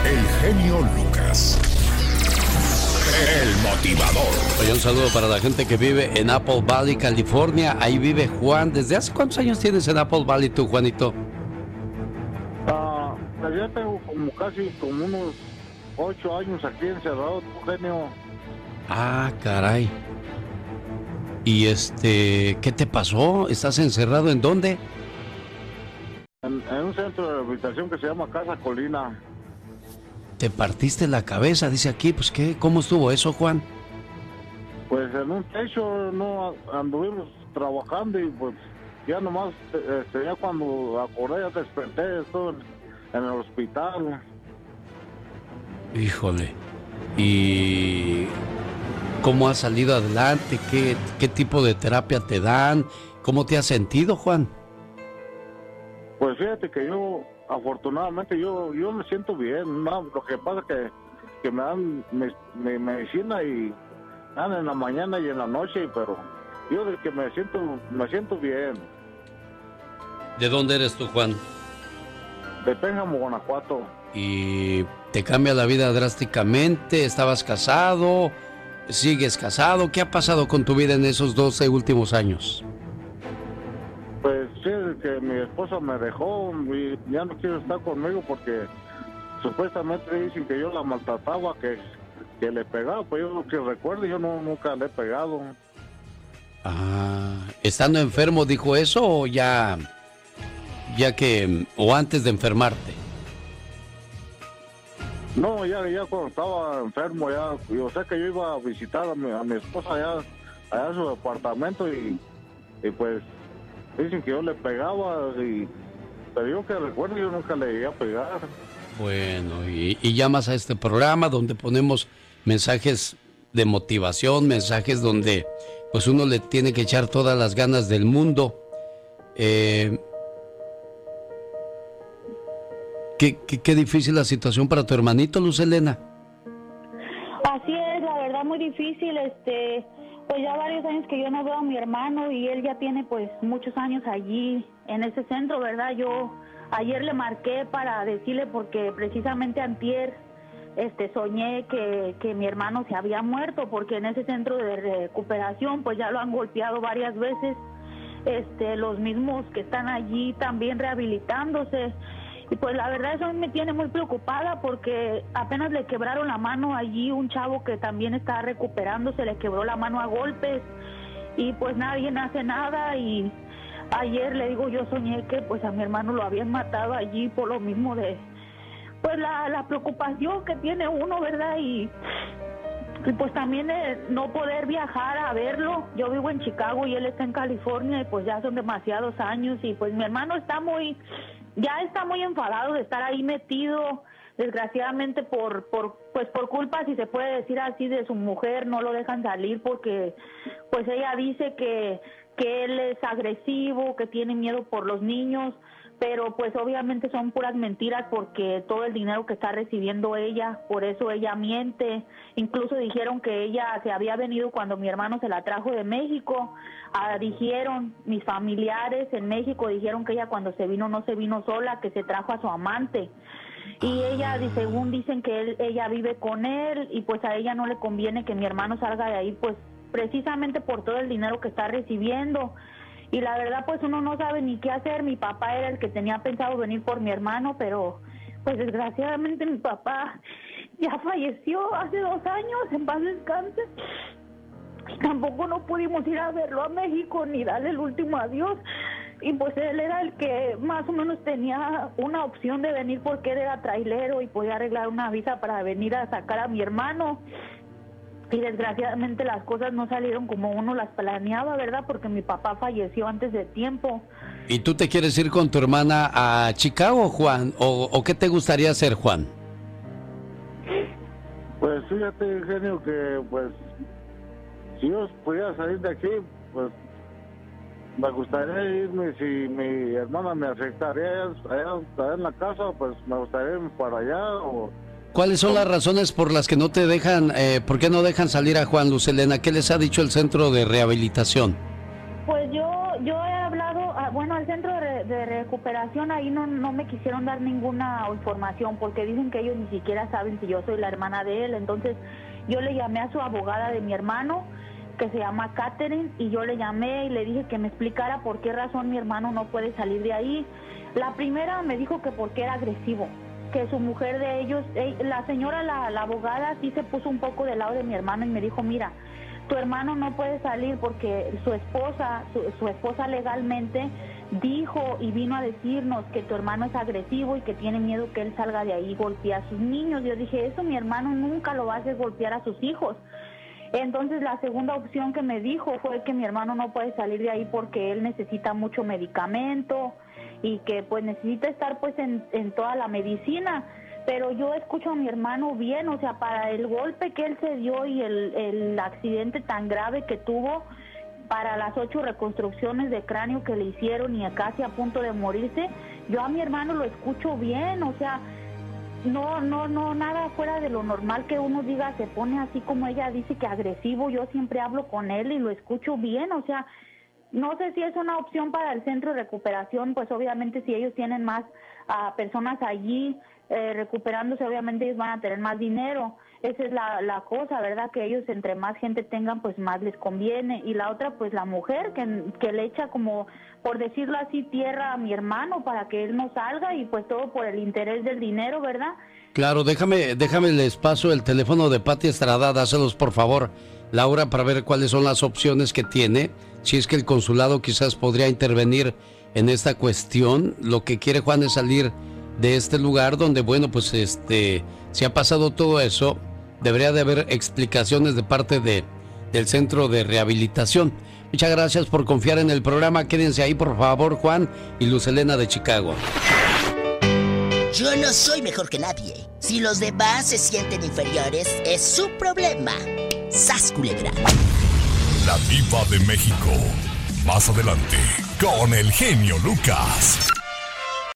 El genio Lucas. El motivador. Oye, un saludo para la gente que vive en Apple Valley, California. Ahí vive Juan. ¿Desde hace cuántos años tienes en Apple Valley tú, Juanito? Pues ya tengo como unos 8 años aquí encerrado, genio. Ah, caray. ¿Y qué te pasó? ¿Estás encerrado en dónde? En un centro de rehabilitación que se llama Casa Colina. Te partiste la cabeza, dice aquí. Pues, ¿cómo estuvo eso, Juan? Pues en un techo no anduvimos trabajando y pues ya nomás, ya cuando acordé, ya desperté, estuve en el hospital. Híjole. ¿Y cómo has salido adelante? ¿Qué tipo de terapia te dan? ¿Cómo te has sentido, Juan? Pues fíjate que yo, afortunadamente, yo me siento bien, ¿no? Lo que pasa es que me dan mi medicina y dan en la mañana y en la noche, pero yo de que me siento bien. ¿De dónde eres tú, Juan? De Pénjamo, Guanajuato. ¿Y te cambia la vida drásticamente? ¿Estabas casado? ¿Sigues casado? ¿Qué ha pasado con tu vida en esos 12 últimos años? Pues sí, que mi esposa me dejó y ya no quiere estar conmigo porque supuestamente dicen que yo la maltrataba, que le pegaba, pues yo que recuerdo, yo nunca le he pegado. Ah, ¿estando enfermo dijo eso o o antes de enfermarte? No, ya cuando estaba enfermo, yo sé que yo iba a visitar a mi esposa allá a su departamento y pues dicen que yo le pegaba, pero yo que recuerdo, yo nunca le llegué a pegar. Bueno, y llamas a este programa donde ponemos mensajes de motivación, mensajes donde pues uno le tiene que echar todas las ganas del mundo. Qué difícil la situación para tu hermanito, Luz Helena. Así es, la verdad muy difícil, pues ya varios años que yo no veo a mi hermano y él ya tiene pues muchos años allí en ese centro, ¿verdad? Yo ayer le marqué para decirle porque precisamente antier soñé que mi hermano se había muerto porque en ese centro de recuperación pues ya lo han golpeado varias veces, los mismos que están allí también rehabilitándose. Y pues la verdad eso me tiene muy preocupada porque apenas le quebraron la mano allí, un chavo que también está recuperándose, le quebró la mano a golpes y pues nadie hace nada. Y ayer le digo, yo soñé que pues a mi hermano lo habían matado allí por lo mismo de pues la preocupación que tiene uno, ¿verdad? Y pues también no poder viajar a verlo. Yo vivo en Chicago y él está en California y pues ya son demasiados años y pues mi hermano está muy enfadado de estar ahí metido, desgraciadamente por culpa, si se puede decir así, de su mujer. No lo dejan salir porque pues ella dice que él es agresivo, que tiene miedo por los niños, pero pues obviamente son puras mentiras porque todo el dinero que está recibiendo ella, por eso ella miente. Incluso dijeron que ella se había venido cuando mi hermano se la trajo de México. Dijeron mis familiares en México, dijeron que ella cuando se vino no se vino sola, que se trajo a su amante. Y ella, según dicen que ella vive con él y pues a ella no le conviene que mi hermano salga de ahí, pues precisamente por todo el dinero que está recibiendo. Y la verdad pues uno no sabe ni qué hacer. Mi papá era el que tenía pensado venir por mi hermano, pero pues desgraciadamente mi papá ya falleció hace 2 años, en paz descanse. Y tampoco no pudimos ir a verlo a México ni darle el último adiós. Y pues él era el que más o menos tenía una opción de venir porque él era trailero y podía arreglar una visa para venir a sacar a mi hermano. Y desgraciadamente las cosas no salieron como uno las planeaba, ¿verdad? Porque mi papá falleció antes de tiempo. ¿Y tú te quieres ir con tu hermana a Chicago, Juan? ¿O qué te gustaría hacer, Juan? Pues fíjate, genio, que pues si yo pudiera salir de aquí, pues me gustaría irme. Si mi hermana me aceptaría allá en la casa, pues me gustaría irme para allá. ¿Cuáles son las razones por las que no te dejan, por qué no dejan salir a Juan, Luz Helena? ¿Qué les ha dicho el centro de rehabilitación? Pues yo he hablado, bueno, el centro de recuperación ahí no me quisieron dar ninguna información porque dicen que ellos ni siquiera saben si yo soy la hermana de él. Entonces yo le llamé a su abogada de mi hermano, que se llama Catherine, y yo le llamé y le dije que me explicara por qué razón mi hermano no puede salir de ahí. La primera me dijo que porque era agresivo, que su mujer de ellos, la señora, la abogada, sí se puso un poco del lado de mi hermano y me dijo, mira, tu hermano no puede salir porque su esposa legalmente dijo y vino a decirnos que tu hermano es agresivo y que tiene miedo que él salga de ahí y golpee a sus niños. Yo dije, eso mi hermano nunca lo va a hacer golpear a sus hijos. Entonces la segunda opción que me dijo fue que mi hermano no puede salir de ahí porque él necesita mucho medicamento y que pues necesita estar pues en toda la medicina. Pero yo escucho a mi hermano bien, o sea, para el golpe que él se dio y el accidente tan grave que tuvo, para las 8 reconstrucciones de cráneo que le hicieron y casi a punto de morirse, yo a mi hermano lo escucho bien, o sea, no, nada fuera de lo normal que uno diga, se pone así como ella dice que agresivo. Yo siempre hablo con él y lo escucho bien, o sea, no sé si es una opción para el centro de recuperación, pues obviamente si ellos tienen más personas allí recuperándose, obviamente ellos van a tener más dinero. Esa es la cosa, ¿verdad? Que ellos entre más gente tengan, pues más les conviene. Y la otra, pues la mujer que le echa como, por decirlo así, tierra a mi hermano para que él no salga y pues todo por el interés del dinero, ¿verdad? Claro, déjame les paso el teléfono de Pati Estrada, dáselos por favor, Laura, para ver cuáles son las opciones que tiene, si es que el consulado quizás podría intervenir en esta cuestión. Lo que quiere Juan es salir de este lugar donde, bueno, pues si ha pasado todo eso, debería de haber explicaciones de parte del centro de rehabilitación. Muchas gracias por confiar en el programa. Quédense ahí, por favor, Juan y Luz Helena de Chicago. Yo no soy mejor que nadie. Si los demás se sienten inferiores, es su problema. ¡Sas, culebra! La Diva de México. Más adelante, con el genio Lucas.